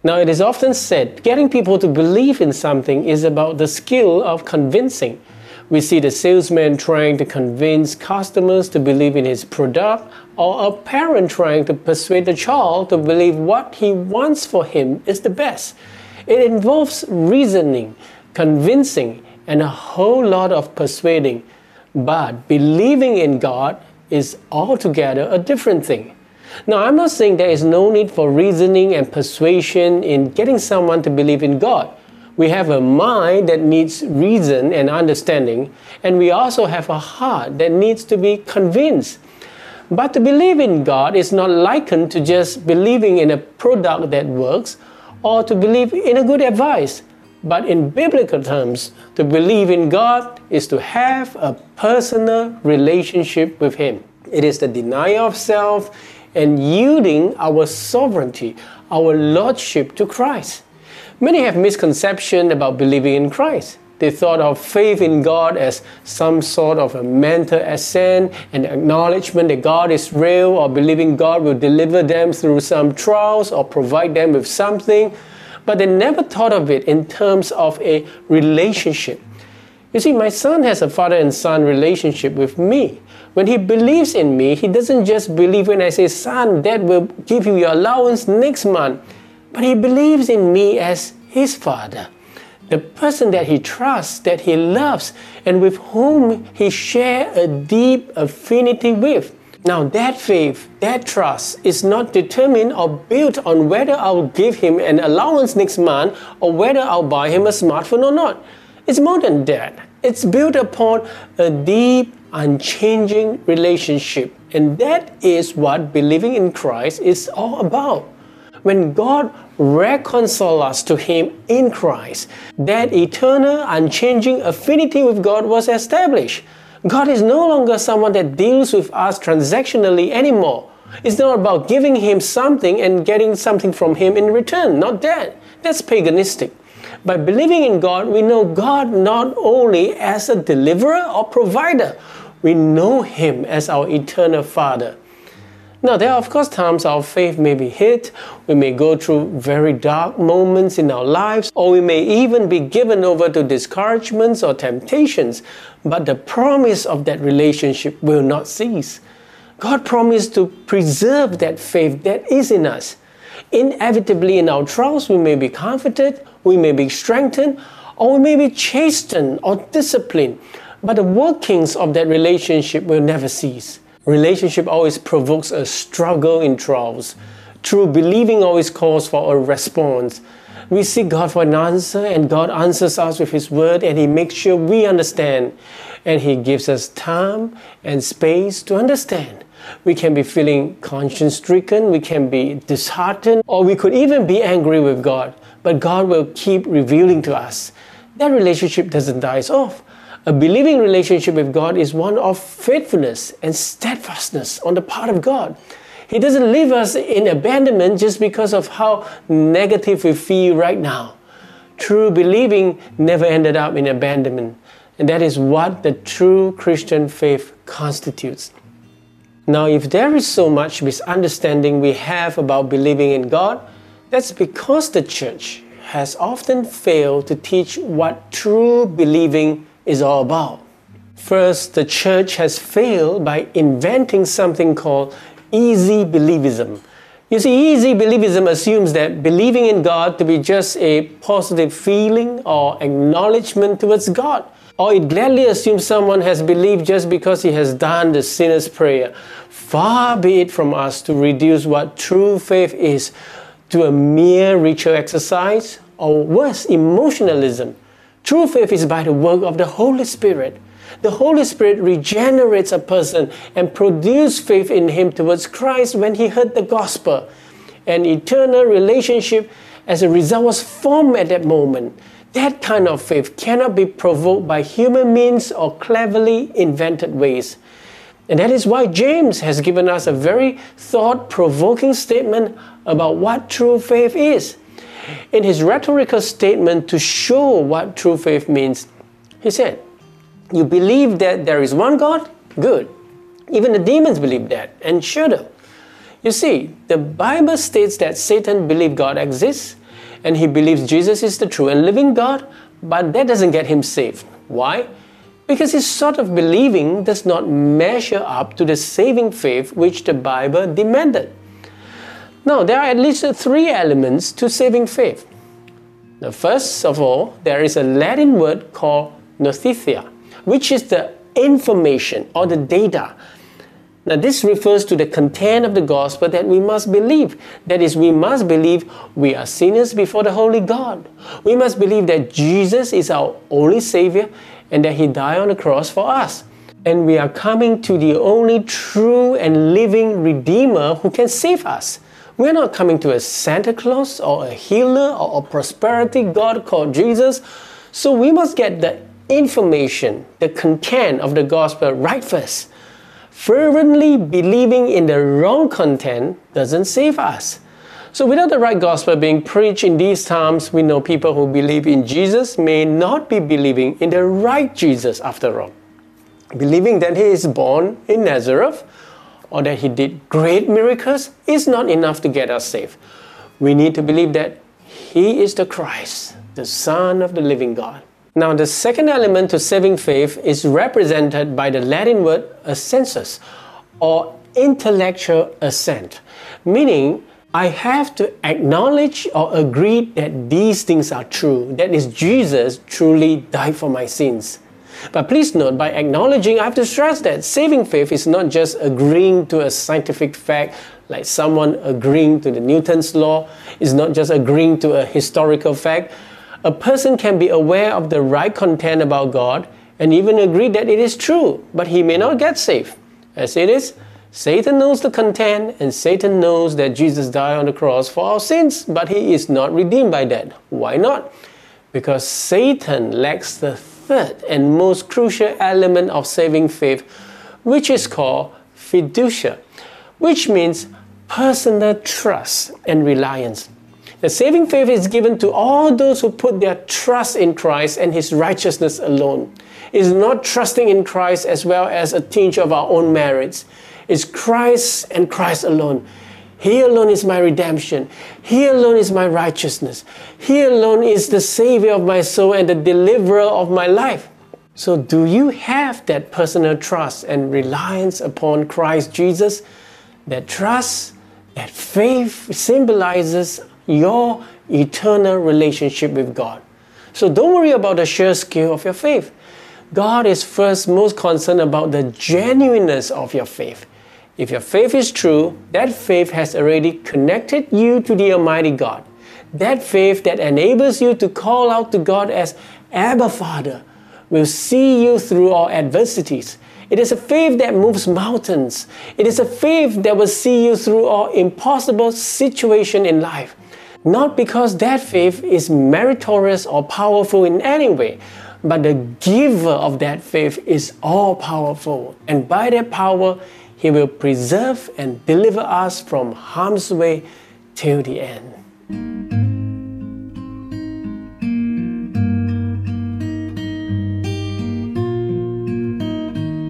Now, it is often said getting people to believe in something is about the skill of convincing. We see the salesman trying to convince customers to believe in his product, or a parent trying to persuade the child to believe what he wants for him is the best. It involves reasoning, convincing, and a whole lot of persuading. But believing in God is altogether a different thing. Now, I'm not saying there is no need for reasoning and persuasion in getting someone to believe in God. We have a mind that needs reason and understanding, and we also have a heart that needs to be convinced. But to believe in God is not likened to just believing in a product that works or to believe in a good advice. But in biblical terms, to believe in God is to have a personal relationship with Him. It is the denial of self and yielding our sovereignty, our lordship to Christ. Many have misconception about believing in Christ. They thought of faith in God as some sort of a mental assent and acknowledgement that God is real, or believing God will deliver them through some trials or provide them with something. But they never thought of it in terms of a relationship. You see, my son has a father and son relationship with me. When he believes in me, he doesn't just believe when I say, "Son, Dad will give you your allowance next month." But he believes in me as his father, the person that he trusts, that he loves, and with whom he shares a deep affinity with. Now, that faith, that trust is not determined or built on whether I'll give him an allowance next month or whether I'll buy him a smartphone or not. It's more than that. It's built upon a deep, unchanging relationship. And that is what believing in Christ is all about. When God reconciled us to Him in Christ, that eternal, unchanging affinity with God was established. God is no longer someone that deals with us transactionally anymore. It's not about giving Him something and getting something from Him in return. Not that. That's paganistic. By believing in God, we know God not only as a deliverer or provider, we know Him as our eternal Father. Now, there are of course times our faith may be hit, we may go through very dark moments in our lives, or we may even be given over to discouragements or temptations, but the promise of that relationship will not cease. God promised to preserve that faith that is in us. Inevitably in our trials, we may be comforted, we may be strengthened, or we may be chastened or disciplined, but the workings of that relationship will never cease. Relationship always provokes a struggle in trials. True believing always calls for a response. We seek God for an answer, and God answers us with His word, and He makes sure we understand. And He gives us time and space to understand. We can be feeling conscience-stricken, we can be disheartened, or we could even be angry with God. But God will keep revealing to us. That relationship doesn't die off. A believing relationship with God is one of faithfulness and steadfastness on the part of God. He doesn't leave us in abandonment just because of how negative we feel right now. True believing never ended up in abandonment, and that is what the true Christian faith constitutes. Now, if there is so much misunderstanding we have about believing in God, that's because the church has often failed to teach what true believing is all about. First, the church has failed by inventing something called easy believism. You see, easy believism assumes that believing in God to be just a positive feeling or acknowledgement towards God. Or it gladly assumes someone has believed just because he has done the sinner's prayer. Far be it from us to reduce what true faith is to a mere ritual exercise, or worse, emotionalism. True faith is by the work of the Holy Spirit. The Holy Spirit regenerates a person and produces faith in him towards Christ when he heard the gospel. An eternal relationship as a result was formed at that moment. That kind of faith cannot be provoked by human means or cleverly invented ways. And that is why James has given us a very thought-provoking statement about what true faith is. In his rhetorical statement to show what true faith means, he said, "You believe that there is one God? Good. Even the demons believe that and shudder." You see, the Bible states that Satan believed God exists. and he believes Jesus is the true and living God, but that doesn't get him saved. Why? Because his sort of believing does not measure up to the saving faith which the Bible demanded. Now, there are at least 3 elements to saving faith. Now, first of all, there is a Latin word called notitia, which is the information or the data. Now, this refers to the content of the gospel that we must believe. That is, we must believe we are sinners before the holy God. We must believe that Jesus is our only Savior and that He died on the cross for us. And we are coming to the only true and living Redeemer who can save us. We're not coming to a Santa Claus or a healer or a prosperity God called Jesus. So we must get the information, the content of the gospel right first. Fervently believing in the wrong content doesn't save us. So without the right gospel being preached in these times, we know people who believe in Jesus may not be believing in the right Jesus after all. Believing that He is born in Nazareth or that He did great miracles is not enough to get us saved. We need to believe that He is the Christ, the Son of the living God. Now, the second element to saving faith is represented by the Latin word assensus, or intellectual assent, meaning I have to acknowledge or agree that these things are true, that is, Jesus truly died for my sins. But please note, by acknowledging, I have to stress that saving faith is not just agreeing to a scientific fact, like someone agreeing to the Newton's law. It's not just agreeing to a historical fact. A person can be aware of the right content about God and even agree that it is true, but he may not get saved. As it is, Satan knows the content and Satan knows that Jesus died on the cross for our sins, but he is not redeemed by that. Why not? Because Satan lacks the third and most crucial element of saving faith, which is called fiducia, which means personal trust and reliance. The saving faith is given to all those who put their trust in Christ and His righteousness alone. It is not trusting in Christ as well as a tinge of our own merits. It's Christ and Christ alone. He alone is my redemption. He alone is my righteousness. He alone is the Savior of my soul and the deliverer of my life. So do you have that personal trust and reliance upon Christ Jesus? That trust, that faith symbolizes your eternal relationship with God. So don't worry about the sheer scale of your faith. God is first most concerned about the genuineness of your faith. If your faith is true, that faith has already connected you to the Almighty God. That faith that enables you to call out to God as Abba Father will see you through all adversities. It is a faith that moves mountains. It is a faith that will see you through all impossible situations in life. Not because that faith is meritorious or powerful in any way, but the giver of that faith is all-powerful. And by that power, He will preserve and deliver us from harm's way till the end.